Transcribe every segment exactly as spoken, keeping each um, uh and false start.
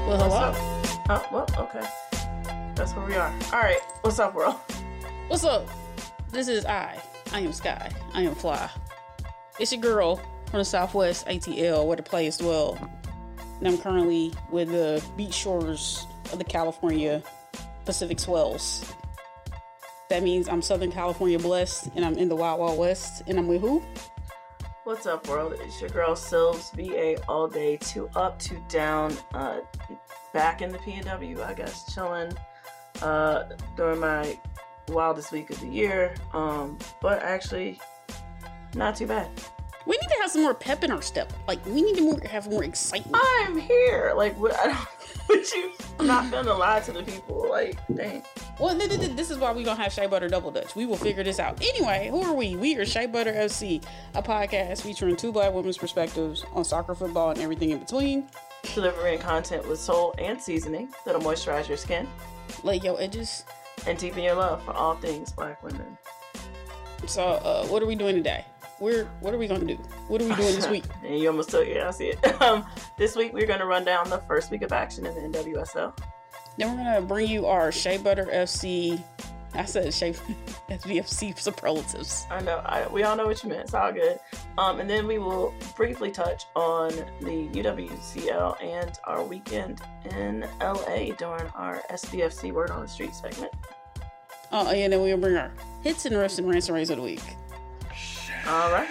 Well, What's hello. up? Oh, well, okay. That's where we are. All right. What's up, world? What's up? This is I. I am Sky. I am Fly. It's your girl from the Southwest A T L, where the players dwell. And I'm currently with the beach shores of the California Pacific swells. That means I'm Southern California blessed, and I'm in the Wild Wild West. And I'm with who? What's up, world? It's your girl, Silves, V A all day, two up, two down, uh, back in the P N W, I guess, chilling, uh, during my wildest week of the year, um, but actually, not too bad. We need to have some more pep in our step. Like, we need to more, have more excitement. I'm here, like, what, I don't, what you, I'm not gonna lie to the people, like, dang. Well, th- th- th- this is why we don't have Shea Butter Double Dutch. We will figure this out. Anyway, who are we? We are Shea Butter F C, a podcast featuring two black women's perspectives on soccer, football, and everything in between. Delivering content with soul and seasoning that'll moisturize your skin Lay your edges. and deepen your love for all things black women. So, uh, what are we doing today? We're what are we gonna do? What are we doing this week? And you almost took it. I see it. Um, this week we're gonna run down the first week of action in the N W S L. Then we're gonna bring you our Shea Butter F C. I said Shea S B F C superlatives. I know. I, we all know what you meant. It's all good. Um, and then we will briefly touch on the U W C L and our weekend in L A during our S B F C Word on the Street segment. Oh, and then we'll bring our hits and riffs and rants and raves of the week. All right.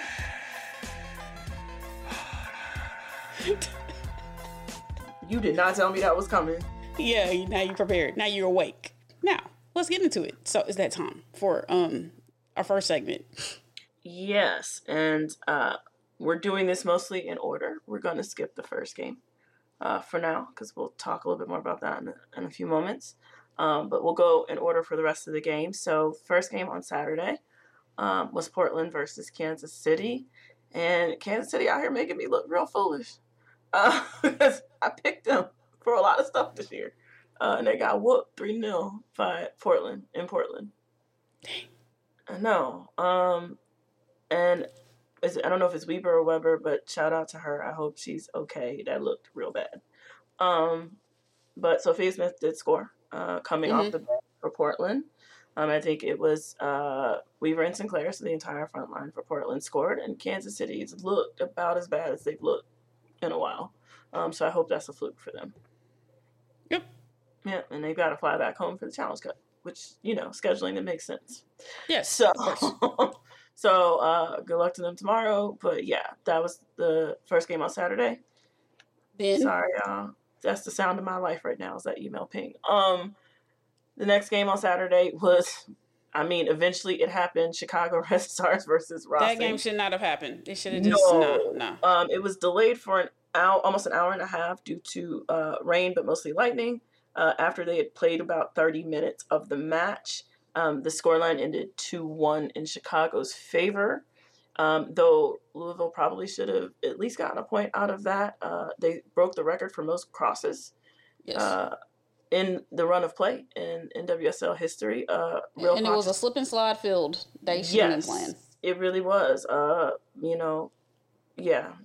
You did not tell me that was coming. Yeah, now you're prepared. Now you're awake. Now let's get into it. So it's that time for um our first segment. Yes, and uh, we're doing this mostly in order. We're going to skip the first game uh, for now because we'll talk a little bit more about that in a, in a few moments. Um, but we'll go in order for the rest of the game. So first game on Saturday um, was Portland versus Kansas City. And Kansas City out here making me look real foolish uh, because I picked them for a lot of stuff this year. Uh, and they got whooped three nil by Portland in Portland. I know. Um, and is it, I don't know if it's Weber or Weber, but shout out to her. I hope she's okay. That looked real bad. Um, but Sophia Smith did score uh, coming Mm-hmm. off the bench for Portland. Um, I think it was uh, Weaver and Sinclair, so the entire front line for Portland scored, and Kansas City's looked about as bad as they've looked in a while. Um, so I hope that's a fluke for them. Yep. Yeah, and they've got to fly back home for the Challenge Cup, which, you know, scheduling that makes sense. Yes. So, of course. so uh, good luck to them tomorrow. But yeah, that was the first game on Saturday. Then Sorry, y'all. That's the sound of my life right now is that email ping. Um, the next game on Saturday was, I mean, eventually it happened. Chicago Red Stars versus Racing. that game should not have happened. They should have just No, no, no. Um, it was delayed for an hour, almost an hour and a half due to uh, rain, but mostly lightning. Uh, after they had played about thirty minutes of the match, um, the scoreline ended two one in Chicago's favor. Um, though Louisville probably should have at least gotten a point out of that. Uh, they broke the record for most crosses Yes. uh, in the run of play in N W S L history. Uh, real and it was a slip and slide field. They should have been yes, playing. it really was. Uh, you know, yeah.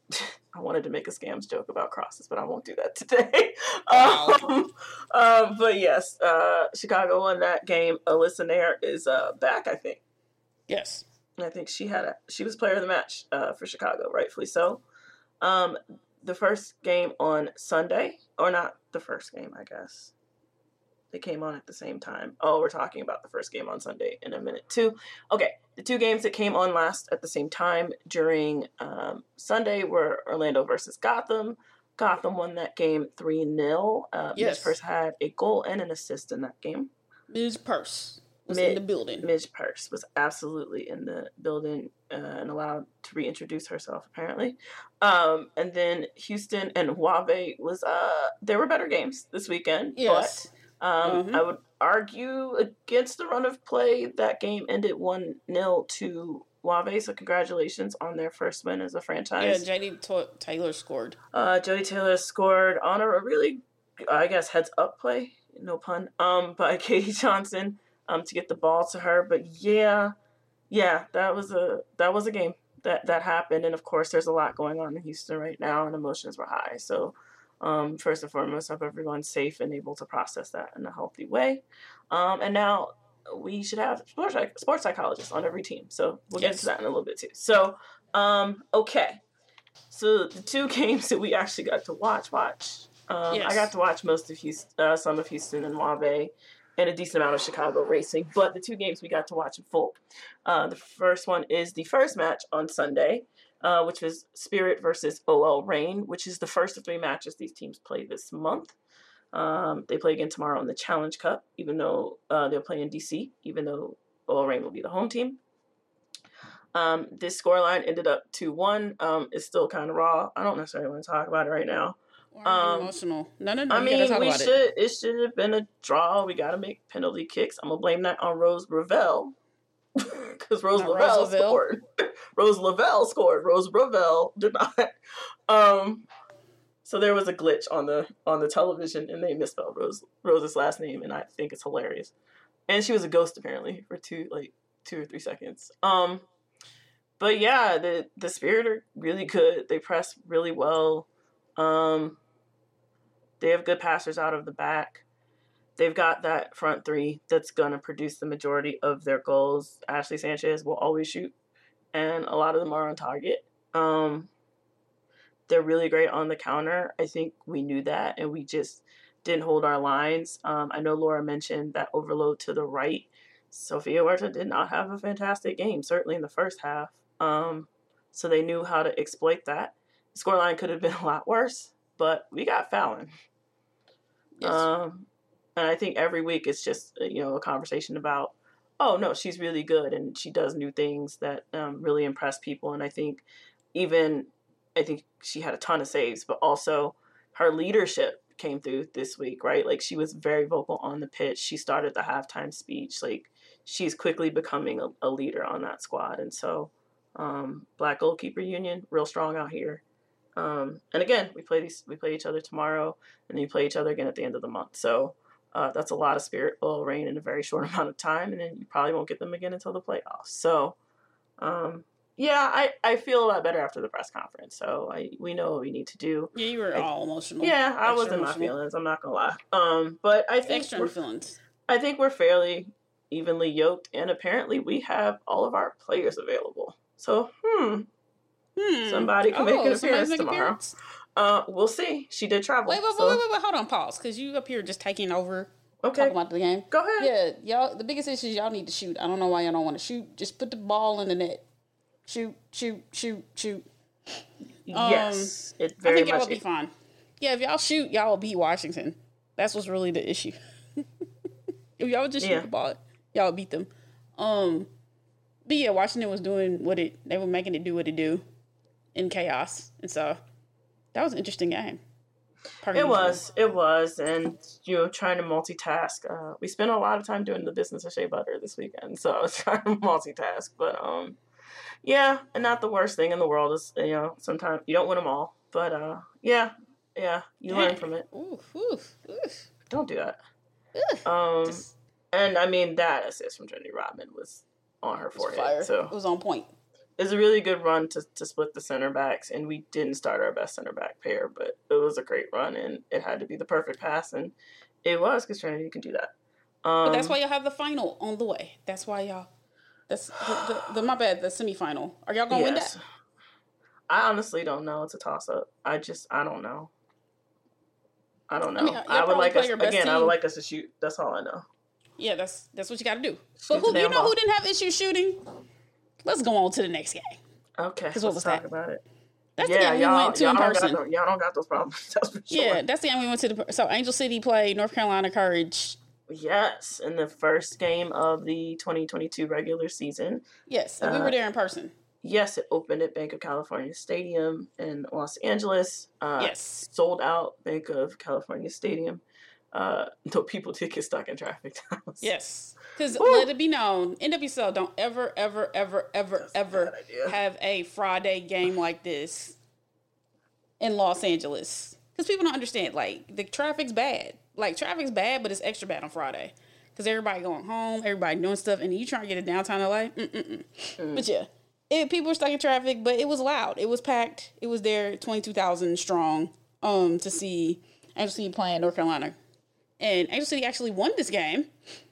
I wanted to make a scams joke about crosses, but I won't do that today. Wow. um, um, but yes, uh, Chicago won that game. Alyssa Nair is uh, back, I think. Yes. I think she had a, she was player of the match uh, for Chicago, rightfully so. Um, the first game on Sunday, or not the first game, I guess. They came on at the same time. Oh, we're talking about the first game on Sunday in a minute too. Okay, the two games that came on last at the same time during um, Sunday were Orlando versus Gotham. Gotham won that game three nil. Uh, Yes. Mitch Purse had a goal and an assist in that game. Miz Purse was Mid- in the building. Midge Purse was absolutely in the building uh, and allowed to reintroduce herself, apparently. Um, and then Houston and Wave was, uh, there were better games this weekend. Yes. But um, Mhm. I would argue against the run of play, that game ended one nil to Wave. So congratulations on their first win as a Yeah, franchise. J D T- Taylor scored. Uh, Jody Taylor scored on a really, I guess, heads up play, no pun, um, by Katie Johnson. Um, to get the ball to her, but yeah, yeah, that was a that was a game that that happened, and of course, there's a lot going on in Houston right now, and emotions were high. So, Um, first and foremost, hope everyone's safe and able to process that in a healthy way. Um, and now we should have sports, sports psychologists on every team. So we'll get Yes. to that in a little bit too. So, um, okay. So the two games that we actually got to watch, watch. Um, Yes. I got to watch most of Houston, uh, some of Houston and Wabe, and a decent amount of Chicago racing. But the two games we got to watch in full. Uh, the first one is the first match on Sunday, uh, which was Spirit versus O L Reign, which is the first of three matches these teams play this month. Um, they play again tomorrow in the Challenge Cup, even though uh, they'll play in D C, even though O L Reign will be the home team. Um, this scoreline ended up two one. Um, it's still kind of raw. I don't necessarily want to talk about it right now. Um, emotional. No, no, no. I you mean, gotta talk we about should. It. it should have been a draw. We got to make penalty kicks. I'm gonna blame that on Rose Ravel because Rose Not Lavelle Rose Lavelle. scored. Rose Lavelle scored. Rose Ravel did not. Um, so there was a glitch on the on the television, and they misspelled Rose Rose's last name, and I think it's hilarious. And she was a ghost apparently for two like two or three seconds. Um, but yeah, the the Spirit are really good. They press really well. Um. They have good passers out of the back. They've got that front three that's going to produce the majority of their goals. Ashley Sanchez will always shoot, and a lot of them are on target. Um, they're really great on the counter. I think we knew that, and we just didn't hold our lines. Um, I know Laura mentioned that overload to the right. Sofia Huerta did not have a fantastic game, certainly in the first half. Um, so they knew how to exploit that. The scoreline could have been a lot worse, but we got Fallon. Yes. Um, and I think every week it's just, you know, a conversation about, oh, no, she's really good and she does new things that um, really impress people. And I think even, I think she had a ton of saves, but also her leadership came through this week, right? Like she was very vocal on the pitch. She started the halftime speech. Like she's quickly becoming a, a leader on that squad. And so um, Black Goalkeeper Union, real strong out here. Um, and again, we play these, we play each other tomorrow, and then we play each other again at the end of the month. So uh, that's a lot of Spirit O L Reign in a very short amount of time, and then you probably won't get them again until the playoffs. So, um, yeah, I, I feel a lot better after the press conference. So I we know what we need to do. Yeah, you were I, all emotional. Yeah, I Extra was in my emotional. feelings. I'm not gonna lie. Um, but I think Extra we're, feelings. I think we're fairly evenly yoked, and apparently we have all of our players available. So, hmm. Hmm. Somebody can oh, make an somebody's appearance making tomorrow. appearance? Uh, we'll see. She did travel. Wait, wait, so. wait, wait, wait, hold on, pause, because you up here just taking over, Okay. talking about the game. Go ahead. Yeah, y'all, the biggest issue is y'all need to shoot. I don't know why y'all don't want to shoot. Just put the ball in the net. Shoot, shoot, shoot, shoot. Yes, Um, it very I think y'all much will be fine. Yeah, if y'all shoot, y'all will beat Washington. That's what's really the issue. If y'all would just shoot Yeah. the ball, y'all would beat them. Um, but yeah, Washington was doing what it, they were making it do what it do in chaos. And so that was an interesting game. Pardon It me. was, it was, and you know, trying to multitask. Uh, we spent a lot of time doing the business of Shea Butter this weekend, so I was trying to multitask. But um, yeah, and not the worst thing in the world is, you know, sometimes you don't win them all, but uh, yeah, yeah, you Dang. learn from it. Oof, oof, oof. Don't do that. Ugh. Um, Just- and I mean that assist from Trinity Rodman was on her It was forehead, fire. so It was on point. it's a really good run to, to split the center backs, and we didn't start our best center back pair, but it was a great run, and it had to be the perfect pass, and it was because Trinity can do that. Um, But that's why y'all have the final on the way. That's why y'all. That's the, the, the my bad. The semifinal. Are y'all gonna win yes. that? I honestly don't know. It's a toss up. I just I don't know. I don't know. I mean, y'all I would probably like play us your best again. I would team. like us to shoot. That's all I know. Yeah, that's that's what you got to do. Shoot But who the you damn know ball. who didn't have issues shooting? Let's go on to the next game. Okay, let's what was talk that? about it. That's yeah, the game we y'all, went to y'all in don't person. Got no, y'all don't got those problems. That's for sure. Yeah, that's the game we went to. The, so Angel City played North Carolina Courage. Yes, in the first game of the twenty twenty-two regular season. Yes, and we Uh, were there in person. Yes, it opened at Bank of California Stadium in Los Angeles. Uh, Yes. Sold out Bank of California Stadium. Uh, though people did get stuck in traffic. Yes, because Woo. let it be known, N W S L don't ever, ever, ever, ever, That's a ever bad idea. have a Friday game like this in Los Angeles. Because people don't understand, like, the traffic's bad. Like, traffic's bad, but it's extra bad on Friday. Because everybody going home, everybody doing stuff, and you trying to get to downtown L A? Mm-mm-mm. Mm. But yeah, it, people were stuck in traffic, but it was loud. It was packed. It was there, twenty-two thousand strong. um, to see Angel City playing North Carolina. And Angel City actually won this game.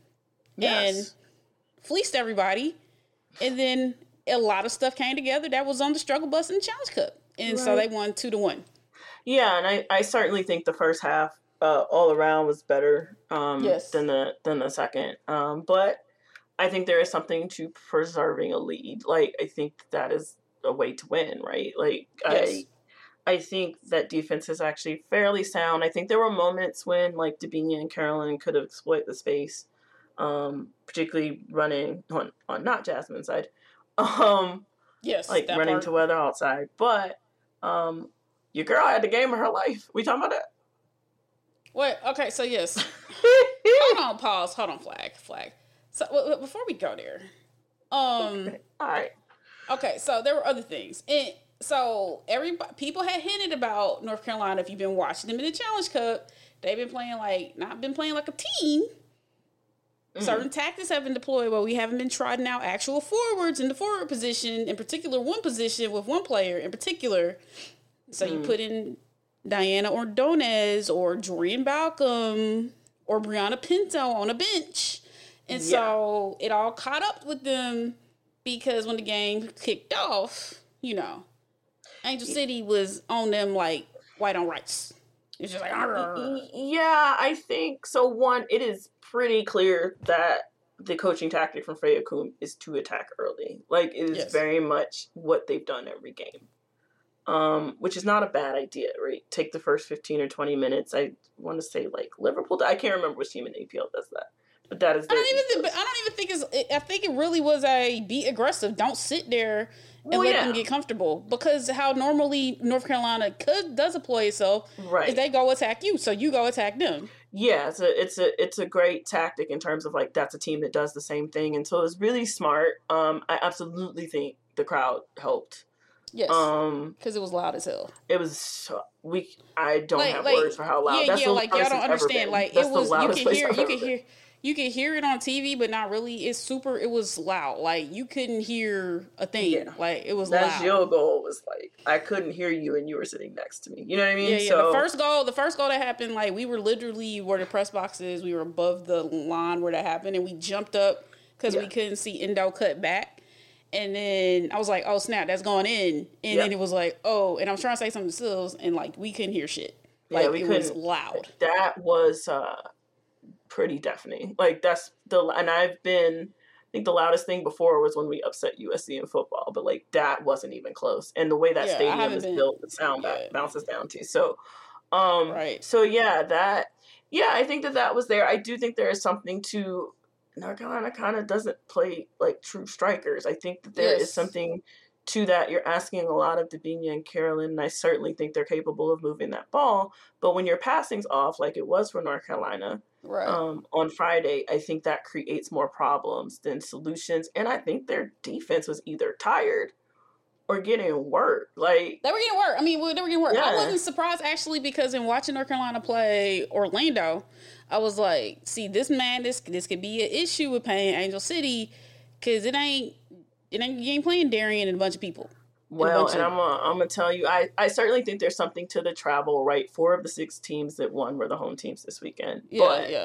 Yes. And fleeced everybody. And then a lot of stuff came together that was on the struggle bus in the Challenge Cup. And right. so they won two to one. Yeah, and I, I certainly think the first half uh, all around was better um, yes. than the than the second. Um, but I think there is something to preserving a lead. Like, I think that is a way to win, right? Like, yes. I I think that defense is actually fairly sound. I think there were moments when, like, Debinha and Carolyn could have exploited the space, um, particularly running on, on not Jasmine's side. Um, yes, like, running part. to weather outside. But um, your girl had the game of her life. We talking about that? Wait, okay, so yes. Hold on, pause. Hold on, flag, flag. So w- before we go there, um, okay. all right. Okay, so there were other things, and so everybody, people had hinted about North Carolina. If you've been watching them in the Challenge Cup, they've been playing like not been playing like a team. Mm-hmm. Certain tactics have been deployed, but we haven't been trotting out actual forwards in the forward position, in particular one position with one player in particular. So mm-hmm. you put in Diana Ordonez or Jorian Balcom or Brianna Pinto on a bench. And yeah. so it all caught up with them because when the game kicked off, you know, Angel City was on them like white on rice. It's just like, argh. Yeah, I think so. One, it is pretty clear that the coaching tactic from Freya Kuhn is to attack early. Like, it is yes. very much what they've done every game. Um, which is not a bad idea, right? Take the first fifteen or twenty minutes. I want to say like Liverpool. I can't remember which team in A P L does that, but that is. I don't even. Think, I don't even think it's. I think it really was a be aggressive. Don't sit there and well, let yeah. them get comfortable, because how normally North Carolina could does employ itself right. is they go attack you, so you go attack them. Yeah, it's a it's a it's a great tactic in terms of like that's a team that does the same thing, and so it was really smart. Um, I absolutely think the crowd helped. Yes, um, because it was loud as hell. It was so we. I don't like, have like, words for how loud. Yeah, That's yeah, the like y'all don't understand. Like That's it was, you can hear, I've you can hear, you can hear it on T V, but not really. It's super. It was loud. Like you couldn't hear a thing. Yeah. Like it was That's loud. your goal was like I couldn't hear you and you were sitting next to me. You know what I mean? Yeah, yeah. So, the first goal, the first goal that happened, like we were literally where the press box is. We were above the line where that happened, and we jumped up because yeah. we couldn't see Endo cut back. And then I was like, oh, snap, that's going in. And yep. then it was like, oh, and I was trying to say something to Sills, and, like, we couldn't hear shit. Like, yeah, we it couldn't. was loud. That was uh, pretty deafening. Like, that's the, and I've been, I think the loudest thing before was when we upset U S C in football, but, like, that wasn't even close. And the way that yeah, stadium is been, built, the sound yeah. bounces down too. So, um, right. so yeah, that, yeah, I think that that was there. I do think there is something to, North Carolina kind of doesn't play like true strikers. I think that there yes. is something to that. You're asking a lot of Debinha and Carolyn, and I certainly think they're capable of moving that ball. But when your passing's off, like it was for North Carolina right. um, on Friday, I think that creates more problems than solutions. And I think their defense was either tired or getting work. Like they were getting work. I mean, they were getting work. Yeah. I wasn't surprised actually, because in watching North Carolina play Orlando, I was like, see, this man, this this could be an issue with playing Angel City, because it ain't, it ain't, you ain't playing Darian and a bunch of people. Well, and of, I'm gonna I'm gonna tell you, I, I certainly think there's something to the travel, right? Four of the six teams that won were the home teams this weekend. Yeah, but, yeah.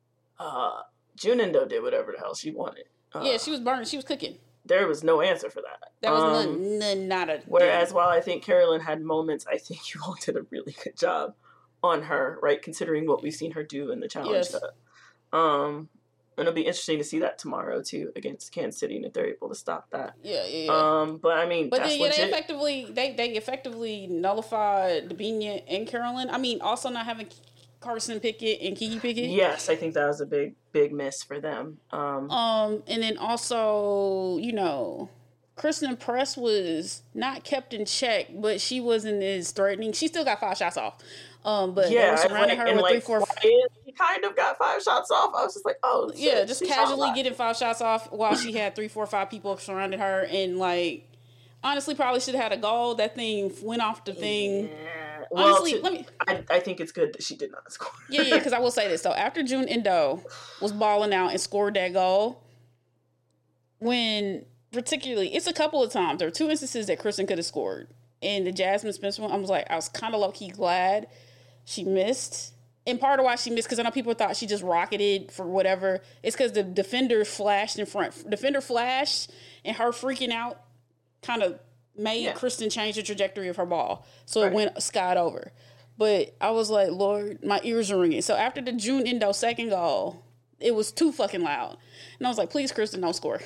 Uh, June Endo did whatever the hell she wanted. Uh, yeah, she was burning. She was cooking. There was no answer for that. That was um, none, none, not a. Whereas, while I think Carolyn had moments, I think you all did a really good job on her, right? Considering what we've seen her do in the Challenge yes. Cup. Um, and it'll be interesting to see that tomorrow too against Kansas City, and if they're able to stop that. Yeah, yeah. yeah. Um, but I mean, but that's then, yeah, legit. they effectively they they effectively nullified Debinha and Carolyn. I mean, also not having Carson Pickett and Kiki Pickett. Yes, I think that was a big big miss for them. Um, um, and then also, you know, Kristen Press was not kept in check, but she wasn't as threatening. She still got five shots off. Um, but yeah, they were surrounding like, her with like, three, four. She kind of got five shots off. I was just like, oh, shit, yeah, just casually getting five shots off while she had three, four, five people surrounding her, and like, honestly, probably should have had a goal. That thing went off the thing. Yeah. Well, honestly, to, let me. I, I think it's good that she did not score. yeah, yeah, because I will say this. So after June Endo was balling out and scored that goal, when particularly, it's a couple of times, there are two instances that Kristen could have scored. and the Jasmine Spencer one, I was like, I was kind of low key glad she missed. And part of why she missed, because I know people thought she just rocketed for whatever. It's because the defender flashed in front. Defender flashed, and her freaking out kind of made yeah. Kristen change the trajectory of her ball. So right. it went skied over. But I was like, Lord, my ears are ringing. So after the June Endo second goal, it was too fucking loud. And I was like, please, Kristen, don't score.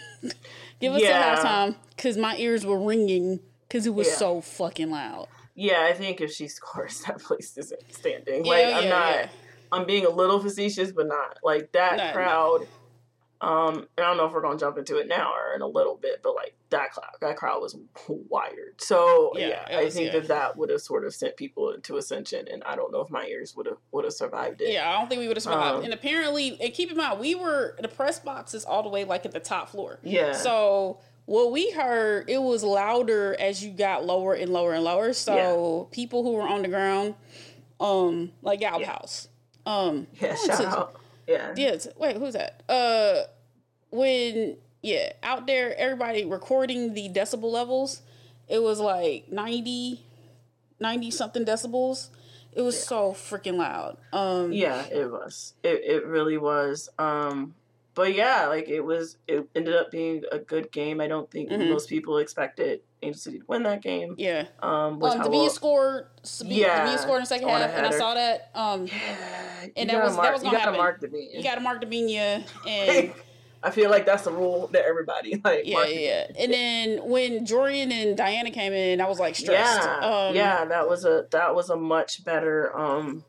Give us yeah. some halftime, because my ears were ringing because it was yeah. so fucking loud. Yeah, I think if she scores, that place isn't standing. Like, yeah, I'm yeah, not, yeah. I'm being a little facetious, but not. Like, that no, crowd, no. um, I don't know if we're going to jump into it now or in a little bit, but, like, that crowd, that crowd was wired. So, yeah, yeah was, I think yeah. that that would have sort of sent people into ascension, and I don't know if my ears would have would have survived it. Yeah, I don't think we would have survived. Um, and apparently, and keep in mind, we were, the press box is all the way, like, at the top floor. Yeah. So... what we heard, it was louder as you got lower and lower and lower. So yeah. people who were on the ground, um, like Galb yeah. House. Um, yeah, shout out. Yeah. Yeah. Wait, who's that? Uh, when, yeah, out there, everybody recording the decibel levels, it was like ninety, ninety something decibels. It was yeah. so freaking loud. Um, yeah, it was. It, it really was. Um, But yeah, like it was, it ended up being a good game. I don't think mm-hmm. most people expected Angel City to win that game. Yeah. Um, um Davia well, scored. Yeah. Davia scored in the second half, and I saw that. Um, yeah. And that was mark, that was gonna you gotta happen. mark Davia. You gotta mark Davia, and I feel like that's the rule that everybody like. Yeah, yeah. And then when Jorian and Diana came in, I was like stressed. Yeah, um, yeah. That was a that was a much better. Um,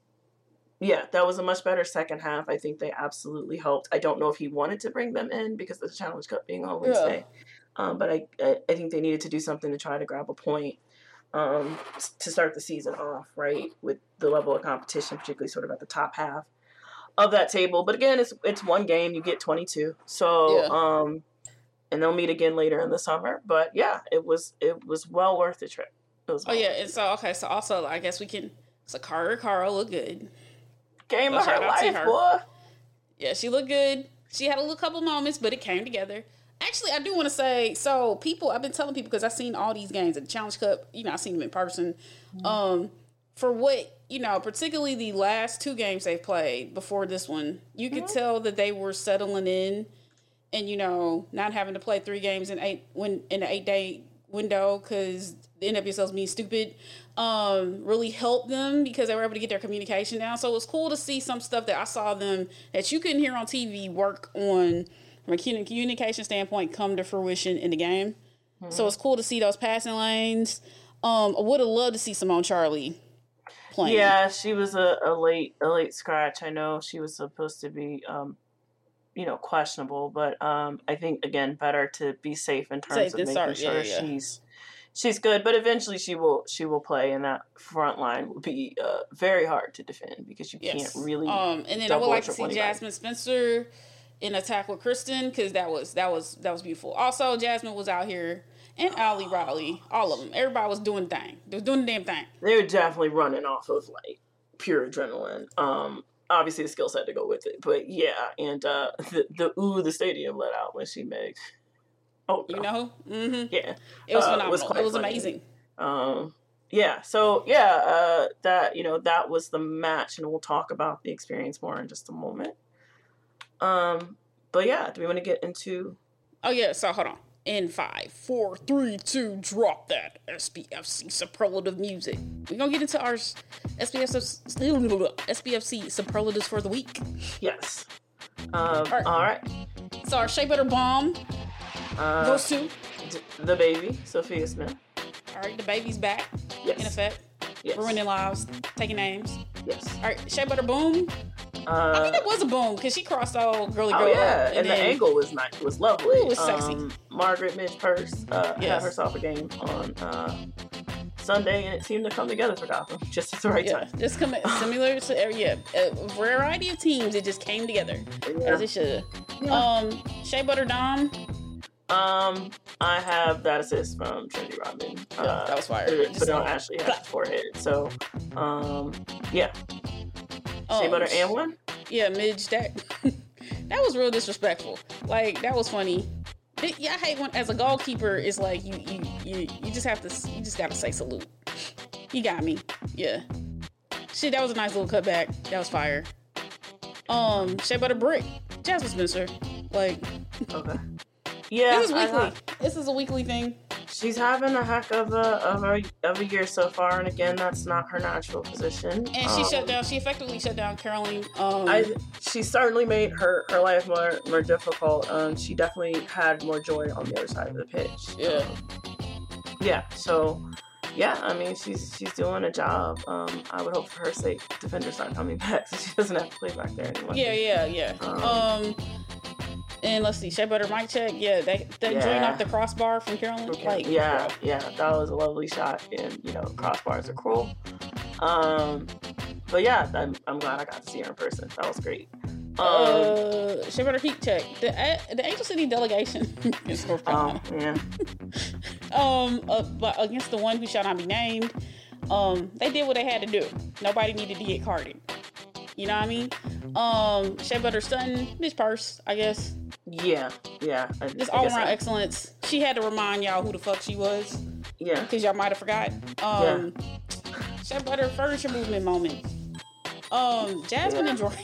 Yeah, that was a much better second half. I think they absolutely helped. I don't know if he wanted to bring them in because of the Challenge Cup being on Wednesday. Yeah. Um, but I, I I think they needed to do something to try to grab a point um, to start the season off, right, with the level of competition, particularly sort of at the top half of that table. But again, it's it's one game. You get twenty-two. So, yeah. um, and they'll meet again later in the summer. But, yeah, it was it was well worth the trip. It was well oh, yeah. And so, okay, so also I guess we can – so Cara Cara looked good. Game of her life, her. boy. Yeah, she looked good. She had a little couple moments, but it came together. Actually, I do want to say, so people, I've been telling people, because I've seen all these games at the Challenge Cup, you know, I've seen them in person. Mm-hmm. Um, for what, you know, particularly the last two games they've played before this one, you could mm-hmm. tell that they were settling in and, you know, not having to play three games in eight when in an eight-day window because the N W S L's being stupid. Um, really helped them because they were able to get their communication down. So it was cool to see some stuff that I saw them that you couldn't hear on T V work on from a communication standpoint come to fruition in the game. Mm-hmm. So it's cool to see those passing lanes. Um, I would have loved to see Simone Charlie playing. Yeah, she was a, a late a late scratch. I know she was supposed to be, um, you know, questionable, but um, I think again better to be safe in terms safe of making start. sure yeah, yeah. she's. She's good, but eventually she will she will play, and that front line will be uh, very hard to defend because you yes. can't really. Um, and then I would like to see anybody. Jasmine Spencer in attack with Kristen because that was that was that was beautiful. Also, Jasmine was out here, and Ali Riley, all of them. Everybody was doing the thing. They was doing the damn thing. They were definitely running off of like pure adrenaline. Um, obviously the skill set to go with it, but yeah, and uh, the the ooh the stadium let out when she made. Oh, no. You know? Mm-hmm. Yeah. It was uh, phenomenal. It was, it was amazing. Um, yeah. So, yeah, uh, that, you know, that was the match, and we'll talk about the experience more in just a moment. Um, but, yeah, do we want to get into... Oh, yeah, so hold on. In five, four, three, two, drop that S B F C superlative music. We're going to get into our S B F C, S B F C superlatives for the week. Yes. Um, all right. All right. So our Shea Butter Bomb... Uh, Those two. D- the baby, Sophia Smith. All right, the baby's back. Yes. In effect. Yes. Ruining lives, taking names. Yes. All right, Shea Butter Boom. Uh, I mean, it was a boom because she crossed all girly girl. Oh yeah, and, and then, the angle was nice, was lovely. It was sexy. Um, Margaret Midge Purse uh, yes. had herself a game on uh, Sunday, and it seemed to come together for Gotham just at the right yeah, time. Just come similar to yeah, a variety of teams. It just came together yeah. as it should. Yeah. Um, Shea Butter Dom. Um, I have that assist from Trinity Rodman. Yeah, uh, that was fire. But don't actually have the forehead. So, um, yeah. Um, Shea Butter and one? Yeah, Midge, that, that was real disrespectful. Like, that was funny. Yeah, I hate when as a goalkeeper, it's like you you you you just have to you just gotta say salute. You got me. Yeah. Shit, that was a nice little cutback. That was fire. Um, Shea Butter Brick, Jasmine Spencer. Like, okay. Yeah, this is weekly. I, this is a weekly thing. She's having a heck of a of a of a year so far, and again, that's not her natural position. And um, she shut down. She effectively shut down Caroline. Um, I she certainly made her, her life more more difficult. Um, she definitely had more joy on the other side of the pitch. Yeah. Um, yeah. So. Yeah, I mean, she's she's doing a job. Um, I would hope for her sake, defenders not coming back, so she doesn't have to play back there anymore. Yeah, yeah, yeah. Um, um and let's see, Shea Butter mic check. Yeah, they they yeah. joined off the crossbar from Caroline. Okay. Like, yeah, bro. yeah, that was a lovely shot. And you know, crossbars are cruel. Um, but yeah, I'm I'm glad I got to see her in person. That was great. Um, uh, Shea Butter heat check. The uh, the Angel City delegation is North Carolina. Oh, yeah. um, uh, but against the one who shall not be named, um, they did what they had to do. Nobody needed to get carded. You know what I mean? Um, Shea Butter's son, Miss Purse, I guess. Yeah, yeah. I, Just I all guess around I, excellence. She had to remind y'all who the fuck she was. Yeah. Because y'all might have forgot. Um, yeah. Shea Butter furniture movement moment. Um, Jasmine yeah. and Jordan.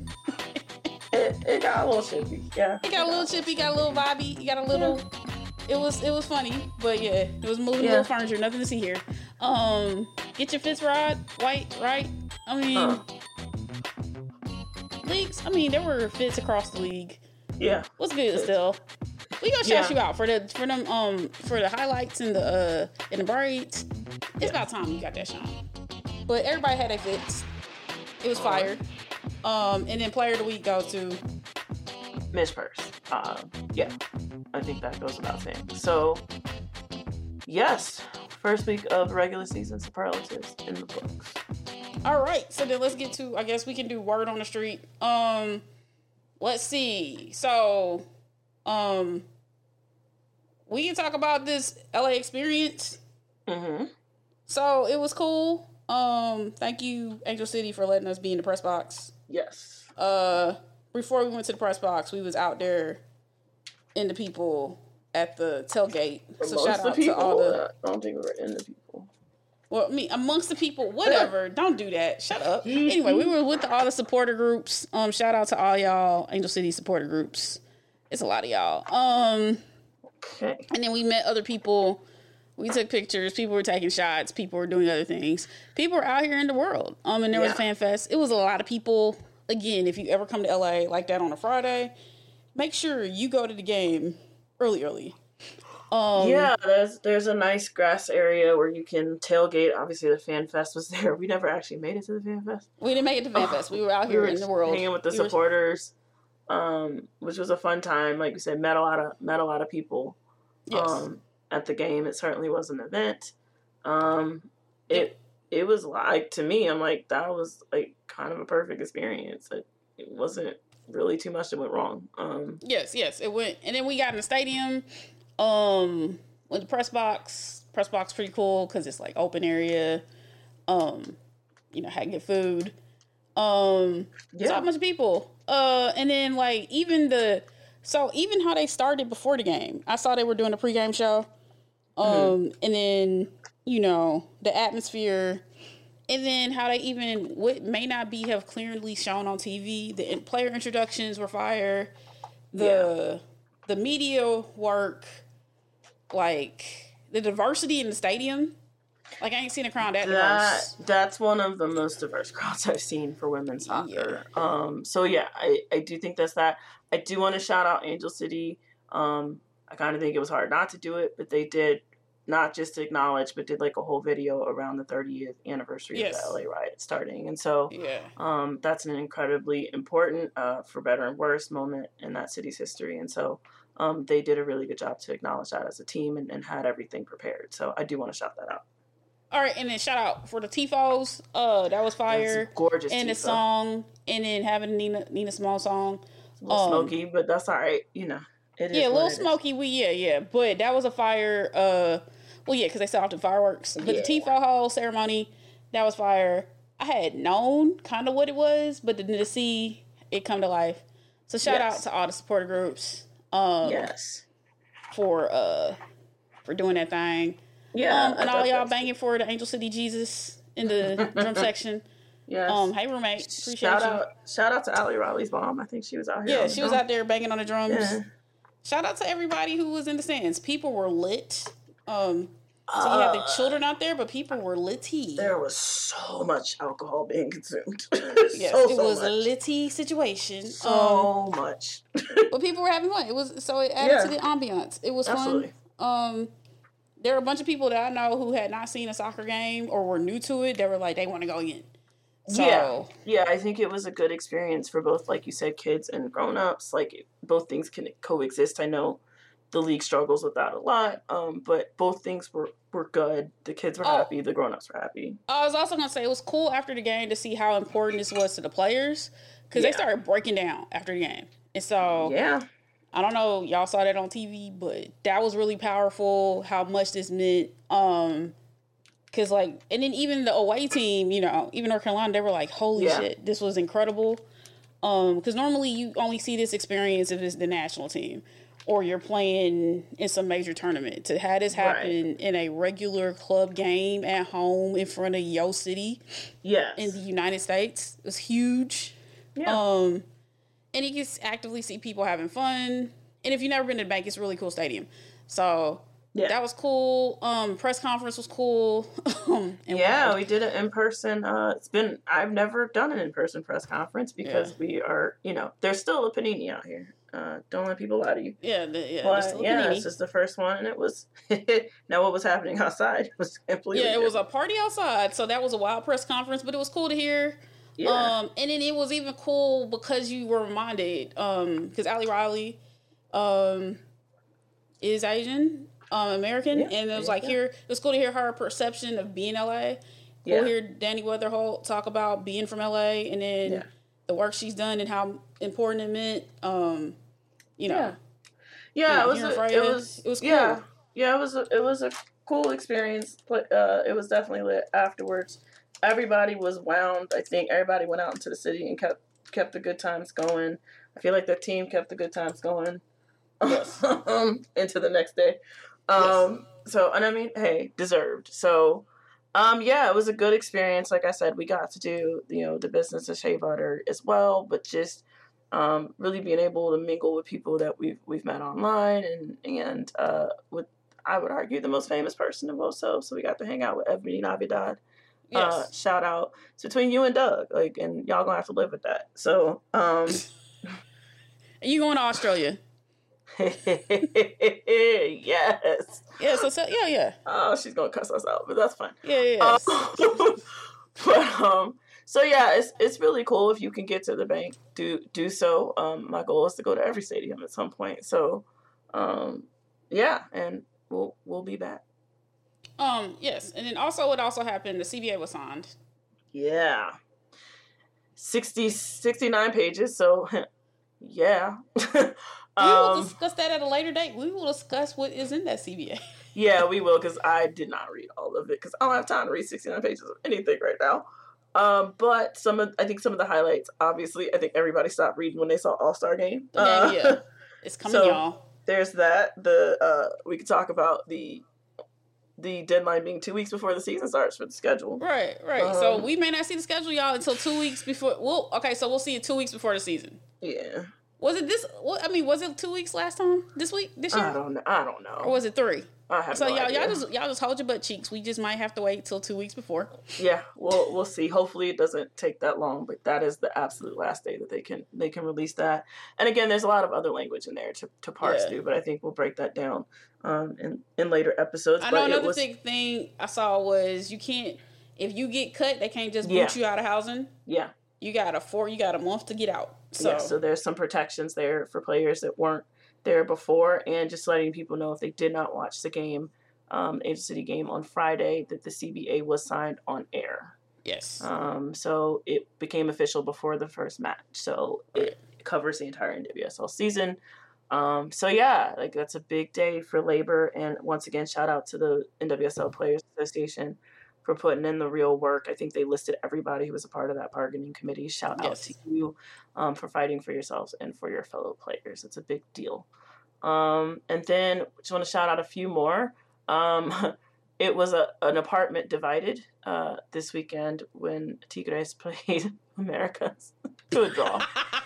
it, it got a little chippy. Yeah. It got a little chippy, got a little vibey, you got a little. Yeah. It was it was funny, but yeah, it was moving yeah. little furniture. Nothing to see here. Um, get your Fitzrod white, right? I mean, uh. leagues. I mean, there were fits across the league. Yeah. What's good still? We gonna shout yeah. you out for the for them um for the highlights and the uh and the braids. It's yeah. about time you got that shine. But everybody had their fits. It was fire. Um, and then player of the week goes to Miss Purse. Uh, yeah, I think that goes without saying. So, yes, first week of regular season superlatives in the books. All right, so then let's get to. I guess we can do word on the street. Um, let's see. So, um, we can talk about this L A experience. Mm-hmm. So it was cool. Um, thank you, Angel City, for letting us be in the press box. Yes. Uh, before we went to the press box, we was out there in the people at the tailgate. So amongst shout out people, to all the. I don't think we were in the people. Well, I mean, amongst the people, whatever. Don't do that. Shut up. Anyway, we were with all the supporter groups. Um, shout out to all y'all Angel City supporter groups. It's a lot of y'all. Um, okay. And then we met other people. We took pictures. People were taking shots. People were doing other things. People were out here in the world. Um, and there yeah. was a fan fest. It was a lot of people. Again, if you ever come to L A like that on a Friday, make sure you go to the game early, early. Um, yeah, there's there's a nice grass area where you can tailgate. Obviously, the fan fest was there. We never actually made it to the fan fest. We didn't make it to fan fest. We were out here we were in the world, hanging with the we supporters, were... um, which was a fun time. Like we said, met a lot of met a lot of people. Yes. Um, at the game, it certainly was an event. Um, it it was like, to me, I'm like, that was like kind of a perfect experience. It, it wasn't really too much that went wrong. Um, yes, yes, it went. And then we got in the stadium. Um, with the press box, press box pretty cool because it's like open area. Um, you know, had to get food. Um, yeah, so a bunch of people. Uh, and then like even the, so even how they started before the game, I saw they were doing a pregame show. Um, mm-hmm. And then you know the atmosphere, and then how they even what may not be have clearly shown on T V. The in- player introductions were fire. The yeah. the media work. Like, the diversity in the stadium, like, I ain't seen a crowd that, that diverse. That's one of the most diverse crowds I've seen for women's soccer. Yeah. Um, so, yeah, I, I do think that's that. I do want to shout out Angel City. Um, I kind of think it was hard not to do it, but they did not just acknowledge, but did, like, a whole video around the thirtieth anniversary yes. of the L A riot starting. And so yeah. um, that's an incredibly important, uh, for better and worse, moment in that city's history. And so... Um, they did a really good job to acknowledge that as a team and, and had everything prepared. So I do want to shout that out. All right, and then shout out for the Tifos. Uh, that was fire. That's gorgeous. And Tifo. the song, and then having Nina Nina Small song. It's a little um, smoky, but that's all right. You know, it yeah, is a little smoky. We yeah, yeah, but that was a fire. Uh, well, yeah, because they set off the fireworks. But yeah. the Tifo whole ceremony, that was fire. I had known kind of what it was, but to see it come to life. So shout yes. out to all the supporter groups. Um, yes. for uh for doing that thing. Yeah, um, and all y'all banging for the Angel City Jesus in the drum section. Yes. Um, hey roommate, appreciate shout you. out, shout out to Ali Raleigh's mom. I think she was out here. Yeah, on she the was drum. out there banging on the drums. Yeah. Shout out to everybody who was in the stands. People were lit. Um, so you had the children out there, but people were litty. There was so much alcohol being consumed. Yes, so, it so was much. a litty situation. So um, much. But people were having fun. It was so it added Yeah. to the ambiance. It was Absolutely. fun. Um, there are a bunch of people that I know who had not seen a soccer game or were new to it. They were like, they want to go again. So, yeah, yeah. I think it was a good experience for both, like you said, kids and grown-ups. Like both things can coexist. I know the league struggles with that a lot, um, but both things were, were good. The kids were Oh. happy. The grown-ups were happy. I was also going to say it was cool after the game to see how important this was to the players because Yeah. they started breaking down after the game. And so Yeah. I don't know, y'all saw that on T V, but that was really powerful, how much this meant. Um, Cause like, and then even the away team, you know, even North Carolina, they were like, holy Yeah. shit, this was incredible. Um, cause normally you only see this experience if it's the national team or you're playing in some major tournament. To have this happen Right. in a regular club game at home in front of Yo City Yes. in the United States was huge. Yeah. Um, and you can actively see people having fun. And if you've never been to the bank, it's a really cool stadium. So Yeah. that was cool. Um, press conference was cool. and Yeah, wild. we did it in person. Uh, it's been, I've never done an in-person press conference because Yeah. we are, you know, there's still a panini out here. Uh, don't let people lie to you. Yeah, the, yeah, But just a little yeah, panini. this is the first one, and it was, now what was happening outside was completely Yeah, it was a different. party outside, so that was a wild press conference, but it was cool to hear. Yeah. Um, and then it was even cool because you were reminded, um, because Ali Riley, um, is Asian, um, American, Yeah, and it was yeah, like yeah. here, it was cool to hear her perception of being L A. Cool Yeah. to hear Danny Weatherholt talk about being from L A, and then Yeah. the work she's done and how important it meant. Um, you know, Yeah. you Yeah, know, it was, hearing a, Freya, it was, it was cool. yeah, yeah, it was, a, it was a cool experience. But uh, it was definitely lit afterwards. Everybody was wound. I think everybody went out into the city and kept kept the good times going. I feel like the team kept the good times going Yes. um, into the next day. Um, So, and I mean, hey, deserved. So, um, yeah, it was a good experience. Like I said, we got to do, you know, the business of Shea Butter as well, but just um, really being able to mingle with people that we've we've met online and and uh, with, I would argue, the most famous person of Oso. So we got to hang out with Ebony Navidad. Yes. Uh, shout out. It's between you and Doug, like, and y'all gonna have to live with that. So, um, And you going to Australia? yes. Yeah. So, so yeah, yeah, Oh, she's gonna cuss us out, but that's fine. yeah, yeah. yeah. Um, but um, so yeah, it's it's really cool if you can get to the bank. Do do so. Um, my goal is to go to every stadium at some point. So, um, yeah, and we'll we'll be back. Um, yes, and then also what also happened, the C B A was signed. Yeah, sixty, sixty-nine pages. So, yeah. We will um, discuss that at a later date. We will discuss what is in that C B A. yeah, we will, because I did not read all of it because I don't have time to read sixty-nine pages of anything right now. Um, but some of I think some of the highlights. Obviously, I think everybody stopped reading when they saw All Star Game. The Uh, game, yeah, it's coming, so- y'all. There's that. The uh, we could talk about the the deadline being two weeks before the season starts for the schedule. Right, right. so Um, we may not see the schedule, y'all, until two weeks before. Well, okay, so we'll see it two weeks before the season. Yeah, Was it this? What I mean, was it two weeks last time? This week? This year? I don't know. I don't Or know. was it three? I have So no y'all, idea. y'all just y'all just hold your butt cheeks. We just might have to wait till two weeks before. Yeah, we'll we'll see. Hopefully, it doesn't take that long, but that is the absolute last day that they can they can release that. And again, there's a lot of other language in there to, to parse Yeah. through, but I think we'll break that down um, in in later episodes. I but know it another was, big thing I saw was you can't if you get cut, they can't just boot Yeah. you out of housing. Yeah, You got a four, you got a month to get out. So, yeah. So there's some protections there for players that weren't there before, and just letting people know if they did not watch the game, um, Angel City game on Friday, that the C B A was signed on air. yes, Um, so it became official before the first match. So it covers the entire N W S L season. Um, so yeah, like that's a big day for labor. And once again, shout out to the N W S L Players Association for putting in the real work. I think they listed everybody who was a part of that bargaining committee. Shout out Yes. to you um, for fighting for yourselves and for your fellow players. It's a big deal. Um, and then just want to shout out a few more. Um, it was a an apartment divided uh, this weekend when Tigres played Americas to a draw.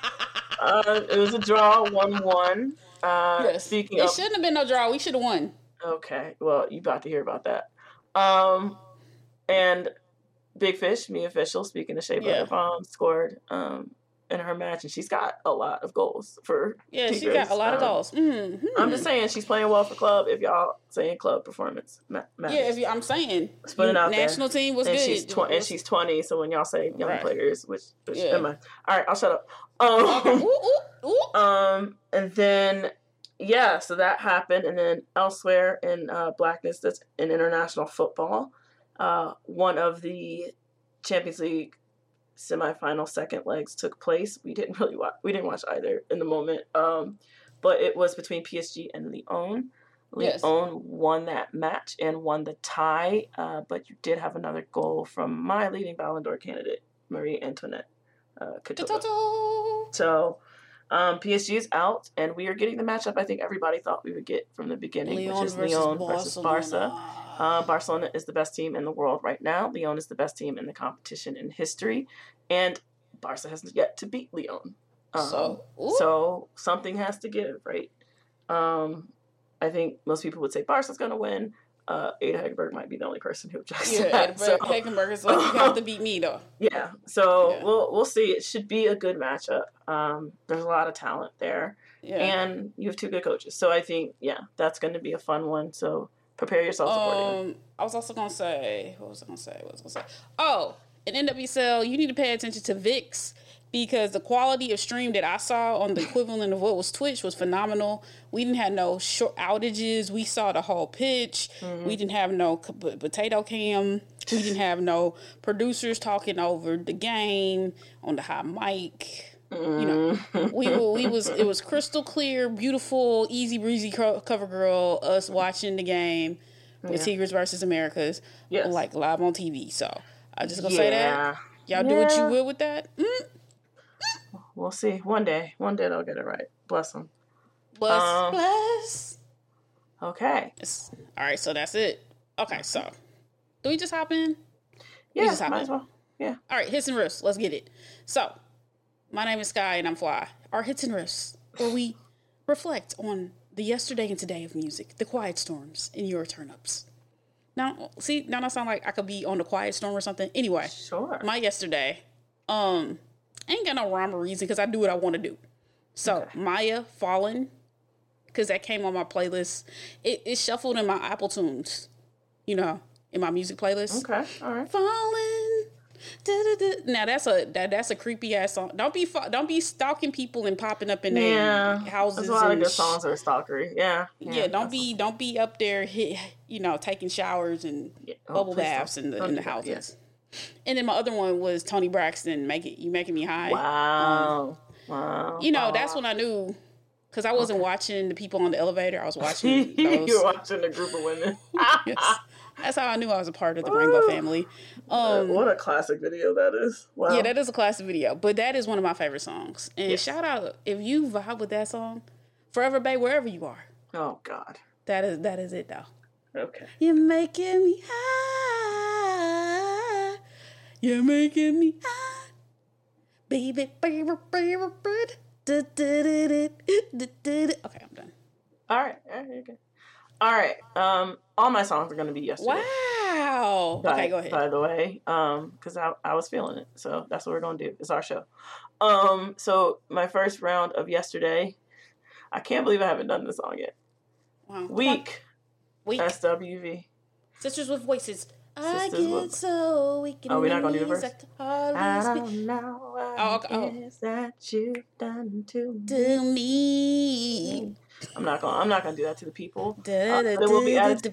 uh, it was a draw, one one. Uh, yes. Speaking it of, shouldn't have been no draw. We should have won. Okay, well, you about to hear about that. Um, and Big Fish, me official, speaking of Shea Yeah. Butterbomb, scored um, in her match, and she's got a lot of goals for Yeah, she Tigres. got a lot of Um, goals. Mm-hmm. I'm just saying she's playing well for club. If y'all saying club performance, ma- matters. Yeah, if you, I'm saying Let's put it out national there. team was and good. She's tw- and she's twenty, so when y'all say young Right. players, which, which Yeah. never mind. All right, I'll shut up. Um, Okay. Ooh, ooh, ooh. um, and then yeah, so that happened, and then elsewhere in uh, Blackness, that's in international football. Uh, one of the Champions League semifinal second legs took place. We didn't really watch. We didn't watch either in the moment. Um, but it was between P S G and Lyon. Lyon Yes. won that match and won the tie. Uh, but you did have another goal from my leading Ballon d'Or candidate, Marie Antoinette uh, Katoto. So um, P S G is out, and we are getting the matchup I think everybody thought we would get from the beginning, Lyon which is versus Lyon versus Barcelona. Barca. Uh, Barcelona is the best team in the world right now. Lyon is the best team in the competition in history, and Barca has yet to beat Lyon. Um, So, ooh. so something has to give, right? Um, I think most people would say Barca's going to win. Uh, Ada Hegerberg might be the only person who objects Yeah, to that. Ada So, Hegerberg is like, you have to beat me though. yeah, so Yeah. we'll we'll see. It should be a good matchup. Um, there's a lot of talent there, Yeah. and you have two good coaches. So I think yeah, that's going to be a fun one. So prepare yourselves accordingly. Um, I was also gonna say, what was I gonna say? What was I gonna say? Oh, in N W S L, you need to pay attention to V I X because the quality of stream that I saw on the equivalent of what was Twitch was phenomenal. We didn't have no short outages. We saw the whole pitch. Mm-hmm. We didn't have no c- potato cam. We didn't have no producers talking over the game on the high mic. You know, we were, we was it was crystal clear, beautiful, easy breezy co- cover girl. Us watching the game with yeah. Tigres versus Americas, yes. like live on T V. So I just gonna yeah. say that y'all yeah. do what you will with that. Mm. We'll see. One day, one day they'll get it right. Bless them. Bless, um, bless. Okay. Yes. All right. So that's it. Okay. So do we just hop in? Yeah. We just hop might in. as well. Yeah. All right. Hits and riffs. Let's get it. So. My name is Sky and I'm Fly. Our hits and riffs, where we reflect on the yesterday and today of music, the quiet storms in your turn-ups. Now, see, now that sound like I could be on the quiet storm or something. Anyway, sure. My yesterday, um, I ain't got no rhyme or reason because I do what I want to do. So, okay. Maya, Fallen, because that came on my playlist. It, it shuffled in my Apple Tunes, you know, in my music playlist. Okay, all right. Fallen. Da-da-da. Now that's a that, that's a creepy ass song. Don't be don't be stalking people and popping up in yeah, their houses. There's a lot and of good songs that are stalkery. Yeah, yeah. yeah don't be don't be up there, hit, you know, taking showers and yeah. oh, bubble baths don't, in the in the houses. Yeah. And then my other one was Tony Braxton. Make it you making me high. Wow, um, wow. You know wow. that's when I knew. Because I wasn't okay. watching the people on the elevator. I was watching those. You were watching the group of women. Yes. That's how I knew I was a part of the Rainbow family. Um, what a classic video that is. Wow. Yeah, that is a classic video. But that is one of my favorite songs. And yes. shout out, if you vibe with that song, Forever Bae, wherever you are. Oh, God. That is that is it, though. Okay. You're making me high. You're making me high. Baby, baby, baby, baby. Okay, I'm done. All right. All right, okay. All right. Um, all my songs are going to be yesterday. Wow. By, okay, go ahead. By the way, um, because I, I was feeling it. So that's what we're going to do. It's our show. Um, so my first round of yesterday, I can't believe I haven't done this song yet. Wow. Weak. Weak. S W V. Sisters with Voices. I Sisters get with... so weak. Oh, we're not going to do the verse? I don't know what oh, okay. oh. it is that you've done to me. To me. I'm not gonna. I'm not gonna do that to the people. Uh, but it will be added to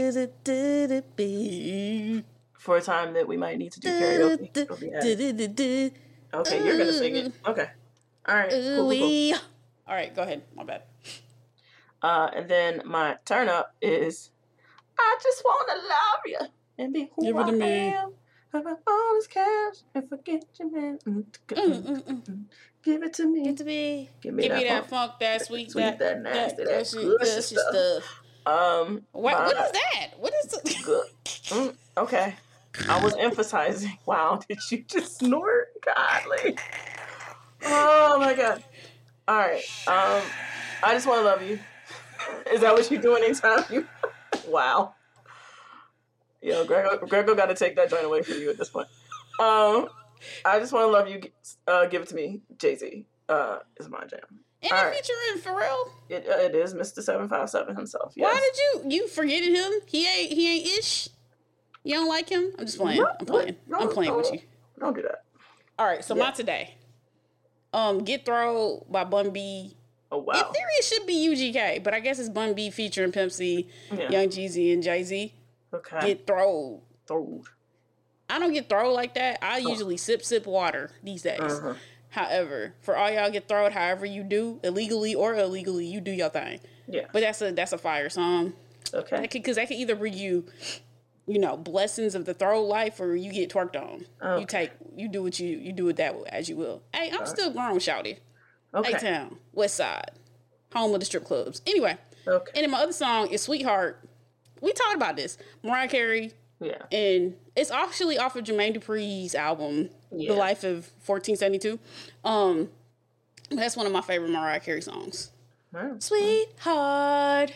karaoke for a time that we might need to do karaoke. It'll be added. Okay, you're gonna sing it. Okay. All right. Cool, cool, cool. All right, go ahead. My bad. Uh, and then my turn up is, I just wanna love you and be who Give it I to me. am. all this cash and forget your man. Mm, mm, mm, mm. Give it to me. Give it to me. Give me Give that me that funk, funk, that sweet, sweet, that that nasty, that that gushy, gushy gushy stuff. stuff. Um, What my- what is that? What is it? Good. Mm, okay. I was emphasizing. Wow, did you just snort? Godly. Oh my god. All right. Um, I just want to love you. Is that what you're doing anytime you? Wow. Yo, Grego, Grego got to take that joint away from you at this point. Um, I just want to love you. Uh, give it to me, Jay-Z. Uh, is my jam. Any All right. featuring Pharrell? It uh, it is Mister seven five seven himself. Yes. Why did you you forgetting him? He ain't he ain't ish. You don't like him? I'm just playing. What? I'm playing. No, I'm playing no, with you. Don't do that. All right, so Yeah. my today. Um, Get Throw by Bun B. Oh wow. In theory, it should be U G K, but I guess it's Bun B featuring Pimp C, Yeah. Young Jeezy, and Jay Z. Okay. Get Throw. Throw. I don't get throw like that. I usually sip sip water these days. Uh-huh. However, for all y'all get throwed, however you do, illegally or illegally, you do your thing. Yeah. But that's a that's a fire song. Okay. Because that, that can either bring you, you know, blessings of the throw life, or you get twerked on. Okay. You take, you do what you you do it that way as you will. Hey, I'm Right. still grown, shouty. Okay. A-Town, West Side, home of the strip clubs. Anyway, Okay. and then my other song is Sweetheart. We talked about this. Mariah Carey, Yeah. and it's actually off of Jermaine Dupri's album, Yeah. The Life of fourteen seventy-two. Um, that's one of my favorite Mariah Carey songs. Wow. Sweetheart.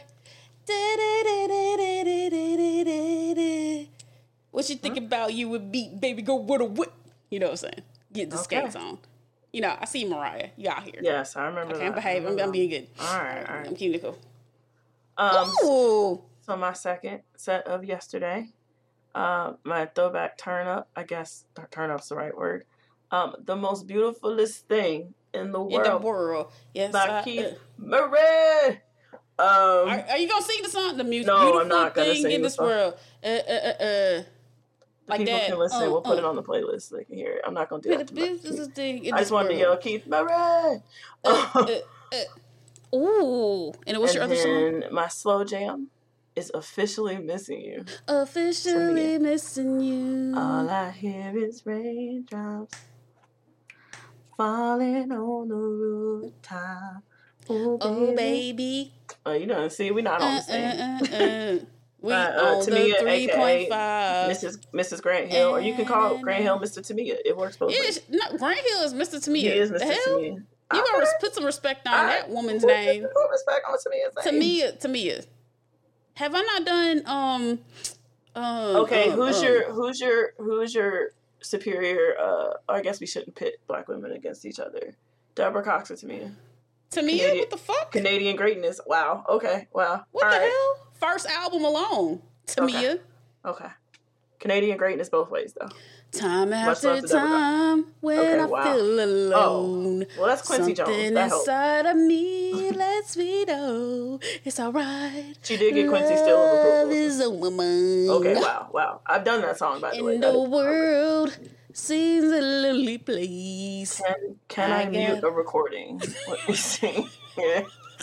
Da-da-da-da-da-da-da-da. What you think about you would beat, baby, go with a whip. You know what I'm saying? Get the Okay. skates on. You know, I see Mariah. You out here. Yes, I remember Okay, I'm that. behaving. I'm, I'm being good. All right, all right. I'm keeping it cool. Um, Ooh. so my second set of yesterday, uh, my throwback turn up, I guess turn up's the right word. Um, the most beautifulest thing in the In world, the world. Yes. by I, Keith uh, Murray. Um, Are, are you gonna sing the song? The music, No, I'm beautiful not gonna thing sing in the this song. world. Uh, uh, uh, uh. Like people that. can listen. Uh, we'll put uh. it on the playlist. They can hear it. I'm not gonna do that. too much. Beautiful thing in I this just wanted to world. yell Keith Murray. Uh, uh, uh. Ooh. And what's your and other song? then my slow jam is Officially Missing You. Officially missing you. All I hear is raindrops falling on the rooftop. Oh, Oh, baby. baby. Oh, you know, see, we're not on Uh, the same. uh, uh, uh. We Uh, uh, on Tamia, the A three K A point five. Missus Missus Grant Hill, or you can call Grant Hill Mister Tamia. It works both ways. Is, no, Grant Hill is Mister Tamia. He is The Mister hell? Tamia. You gotta res- put some respect on I- that woman's put- name. Put respect on Tamia's name. Tamia, Tamia. Have I not done um um Okay, um, who's um, your who's your who's your superior? Uh, I guess we shouldn't pit black women against each other. Deborah Cox or Tamia? Tamia? Canadian- What the fuck? Canadian greatness. Wow. Okay. Wow. What All the right. hell? First album alone. Tamia. Okay. Canadian greatness both ways though. Time Much after love to Deborah Cox. time when Okay, I wow. feel alone. Well, that's Quincy Something Jones. That helps. inside of me lets me know it's alright. She did get Quincy Still of Love approval. is a woman. Okay. Wow. Wow. I've done that song by the way. In That the is- world seems a lonely place. Can, can I, I mute got- a recording? What you sing? Yeah.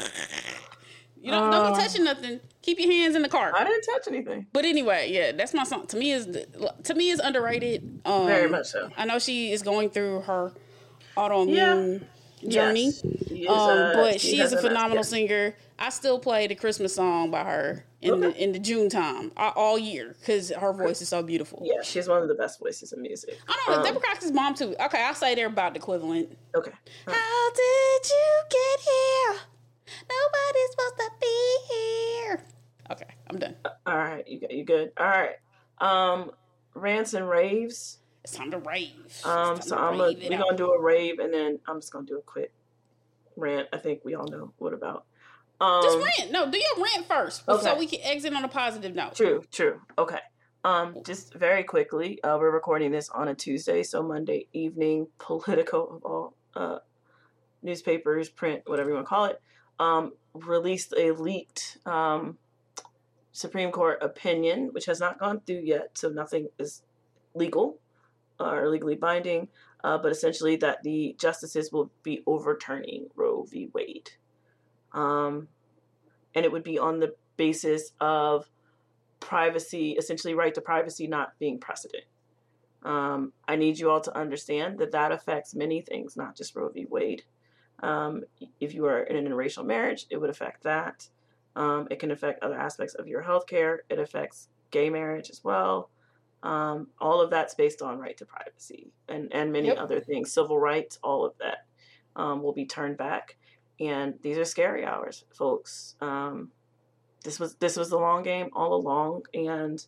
You don't, don't Uh, be touching nothing. Keep your hands in the car. I didn't touch anything. But anyway, yeah, that's my song. To me is to me is underrated. Um, Very much so. I know she is going through her autoimmune journey, Yes. She is, um, uh, but she, has is a M S, phenomenal yeah. singer. I still play the Christmas song by her in the in the June time all, all year because her voice is so beautiful. Yeah, she's one of the best voices in music. I don't know. Um, Deborah Cox's mom too. Okay, I'll say they're about the equivalent. Okay. How did you get here? Nobody's supposed to be here. Okay, I'm done. All right, you you good? All right. Um, rants and raves. It's time to rave. It's Um, time so to I'm a, rave it we're out. gonna do a rave, and then I'm just gonna do a quick rant. I think we all know what about. Um, Just rant. No, do your rant first, Okay. so we can exit on a positive note. True, true. Okay. Um, just very quickly, uh, we're recording this on a Tuesday, so Monday evening, Politico of all uh, newspapers, print, whatever you want to call it, um, released a leaked um, Supreme Court opinion, which has not gone through yet, so nothing is legal uh, or legally binding, uh, but essentially that the justices will be overturning Roe v. Wade. Um, and it would be on the basis of privacy, essentially right to privacy not being precedent. Um, I need you all to understand that that affects many things, not just Roe v. Wade. Um, if you are in an interracial marriage, it would affect that. Um, it can affect other aspects of your healthcare. It affects gay marriage as well. Um, all of that's based on right to privacy and, and many Yep. other things. Civil rights, all of that um, will be turned back. And these are scary hours, folks. Um, this was this was the long game all along, and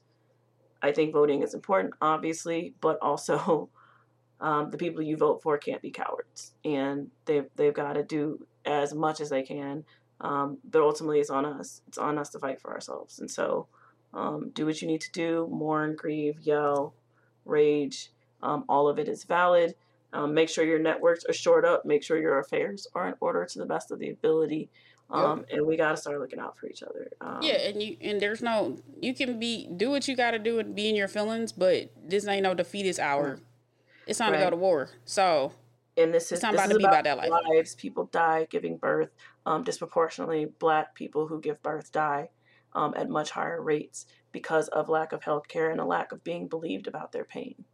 I think voting is important, obviously, but also um, the people you vote for can't be cowards, and they've they've got to do as much as they can. Um, but ultimately, it's on us. It's on us to fight for ourselves, and so um, do what you need to do. Mourn, grieve, yell, rage. Um, all of it is valid. Um, make sure your networks are shored up. Make sure your affairs are in order to the best of the ability. Um, yep. And we got to start looking out for each other. Um, yeah, and you and there's no you can be do what you got to do and be in your feelings, but this ain't no defeatist hour. It's time right. to go to war. So, and this is it's time this about is to be about about that life. Lives. People die giving birth. Um, disproportionately, Black people who give birth die um, at much higher rates because of lack of health care and a lack of being believed about their pain.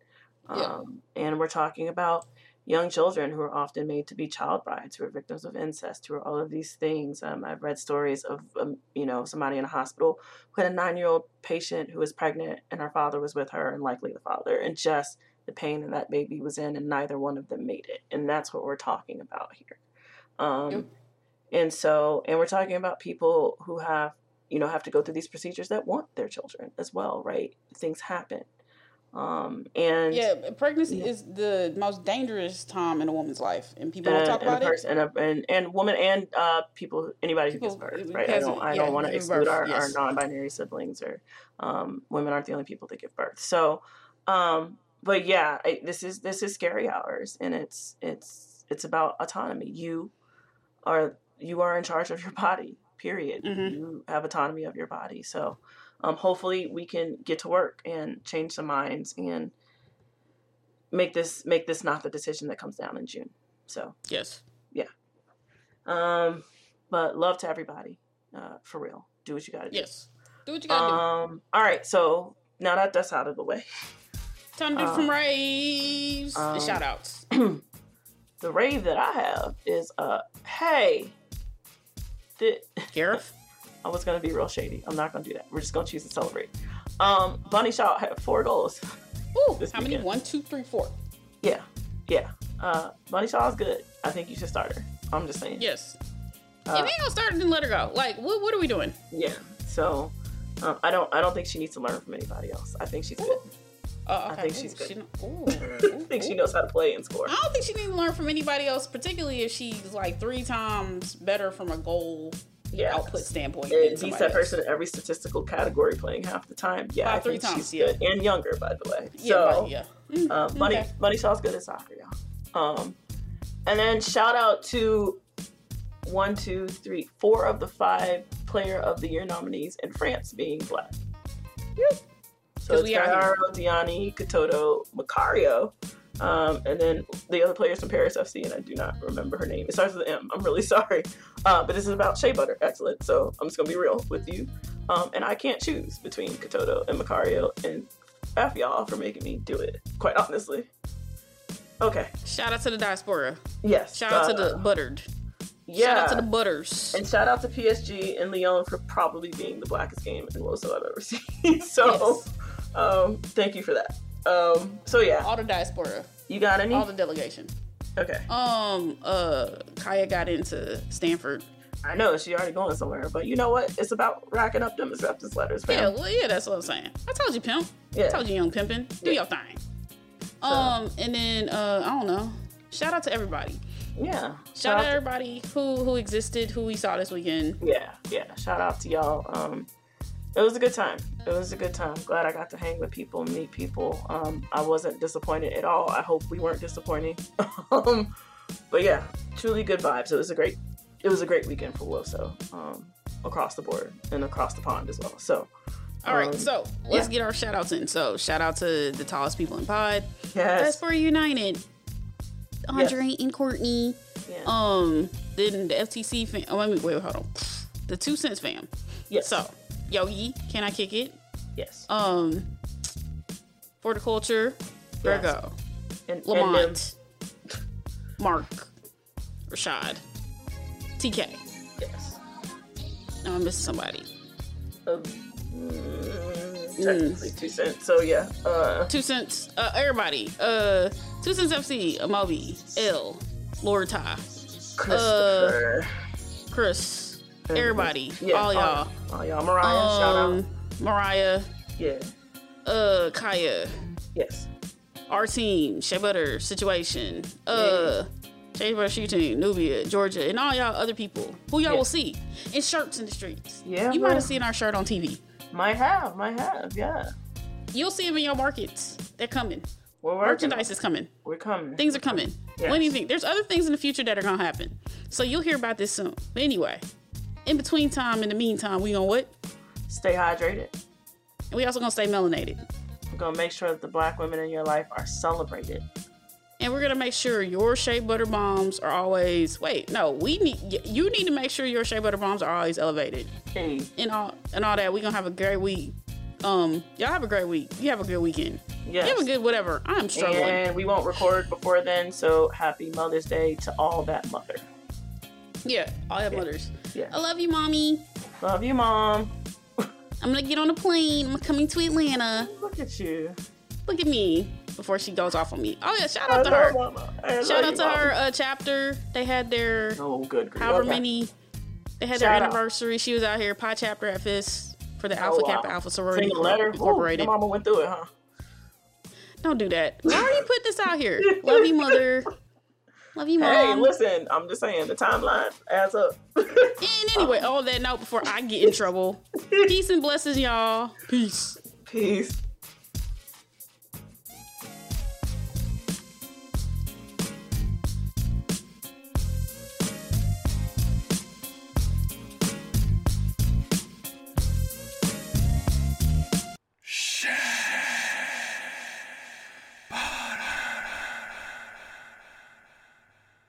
Um, yeah. And we're talking about young children who are often made to be child brides, who are victims of incest, who are all of these things. Um, I've read stories of, um, you know, somebody in a hospital who had a nine-year-old patient who was pregnant and her father was with her and likely the father, and just the pain that that baby was in, and neither one of them made it. And that's what we're talking about here. Um, yep. And so, and we're talking about people who have, you know, have to go through these procedures that want their children as well, right? Things happen. Um, and yeah, pregnancy yeah. is the most dangerous time in a woman's life, and people don't talk about person, it. And, a, and and woman and uh, people, anybody people, who gives birth, right? I don't, I yeah, don't want to exclude birth, our, yes. our non-binary siblings, or um, women aren't the only people that give birth. So, um, but yeah, I, this is this is scary hours, and it's it's it's about autonomy. You are you are in charge of your body. Period. Mm-hmm. You have autonomy of your body. So. Um, hopefully we can get to work and change some minds and make this make this not the decision that comes down in June. So yes, yeah. Um, but love to everybody, uh, for real. Do what you gotta do. Yes, do what you gotta um, do. All right, so now that that's out of the way, time to do uh, some raves. Um, the shout outs. The rave that I have is uh, hey, the Gareth. I was going to be real shady. I'm not going to do that. We're just going to choose to celebrate. Um, Bunny Shaw had four goals. Ooh, how many? One, two, three, four. Yeah, yeah. Uh, Bunny Shaw is good. I think you should start her. I'm just saying. Yes. Uh, if you ain't gonna start her, then let her go. Like, what? What are we doing? Yeah. So, um, I don't. I don't think she needs to learn from anybody else. I think she's good. Uh, okay. I think ooh, she's good. She, ooh, I think ooh. she knows how to play and score. I don't think she needs to learn from anybody else, particularly if she's like three times better from a goal. Yeah, output standpoint. And beats that person in every statistical category playing half the time. Yeah, Five, I three think times, she's yeah. good. And younger, by the way. Yeah, so, right, yeah. Mm, uh, Bunny, okay. Bunny Shaw's good at soccer, y'all. Um, and then shout out to one, two, three, four of the five Player of the Year nominees in France being Black. Yep. So it's Gagliardo, Diani, Katoto, Macario. Um, and then the other players from Paris F C, and I do not remember her name. It starts with an M. I'm really sorry. Uh, but this is about Shea Butter. Excellent. So I'm just going to be real with you. Um, and I can't choose between Katoto and Macario. And F y'all for making me do it, quite honestly. Okay. Shout out to the diaspora. Yes. Shout out uh, to the buttered. Yeah. Shout out to the butters. And shout out to P S G and Lyon for probably being the blackest game in Woso I've ever seen. So yes. um, thank you for that. Um, so yeah, all the diaspora. You got any? All the delegation. Okay. Um. Uh. Kaya got into Stanford. I know she already going somewhere, but you know what? It's about racking up them acceptance letters, fam. Yeah. Well, yeah. That's what I'm saying. I told you, pimp. Yeah. I told you, young pimpin'. Do yeah. your thing. So. Um. And then uh. I don't know. Shout out to everybody. Yeah. Shout, shout out to everybody who who existed, who we saw this weekend. Yeah. Yeah. Shout out to y'all. Um. It was a good time. It was a good time. Glad I got to hang with people, meet people. Um, I wasn't disappointed at all. I hope we weren't disappointing. um, but yeah, truly good vibes. It was a great, it was a great weekend for Woso, um, across the board and across the pond as well. So, all right. um, So let's yeah. get our shout outs in. So shout out to the tallest people in pod. Yes. Diaspora United. Andre yes. and Courtney. Yeah. Um. Then the F T C fam. Oh, wait, wait, hold on. The Two Cents fam. Yes. So. Yogi, Can I Kick It? Yes. Um, For the Culture, Virgo. Yes. And, Lamont. And Mark. Rashad. T K. Yes. No, I'm missing somebody. Uh, mm, technically, mm. Two Cents. So yeah. Uh, Two Cents. Uh, everybody. Uh, Two Cents F C. Amobi. L. Lord Ty. Christopher. Uh, Chris. Mm-hmm. Everybody. Yeah, all y'all. All, all y'all. Mariah. Um, shout out. Mariah. Yeah. Uh, Kaya. Yes. Our team. Shea Butter. Situation. Uh. Yeah. Shea Butter Shoe Team, Nubia, Georgia, and all y'all other people who y'all yeah. will see in shirts in the streets. Yeah, you might have seen our shirt on T V. Might have, might have, yeah. You'll see them in your markets. They're coming. We're Merchandise is coming. We're coming. Things are coming. Yes. What do you think? There's other things in the future that are gonna happen. So you'll hear about this soon. But anyway, in between time, in the meantime, we gonna what? Stay hydrated. And we also gonna stay melanated. We're gonna make sure that the black women in your life are celebrated. And we're gonna make sure your shea butter bombs are always. Wait, no, we need. You need to make sure your shea butter bombs are always elevated. Hey. And all and all that. We gonna have a great week. Um, y'all have a great week. You have a good weekend. Yes. You have a good whatever. I'm struggling. And we won't record before then. So happy Mother's Day to all that mother. Yeah, all that yeah. mothers. Yeah. I love you, mommy. Love you, mom. I'm gonna get on a plane. I'm coming to Atlanta. Look at you. Look at me. Before she goes off on me. Oh yeah, shout out to her. Shout out to her uh, chapter. They had their oh good however okay. many. They had shout their anniversary. Out. She was out here Pi chapter at F I S for the Alpha oh, wow. Kappa Alpha Sorority Incorporated. Ooh, your mama went through it, huh? Don't do that. Why are you putting this out here? Love you, mother. Love you, mom. Hey, listen. I'm just saying the timeline adds up. And anyway, on that note, before I get in trouble, peace and blessings, y'all. Peace. Peace.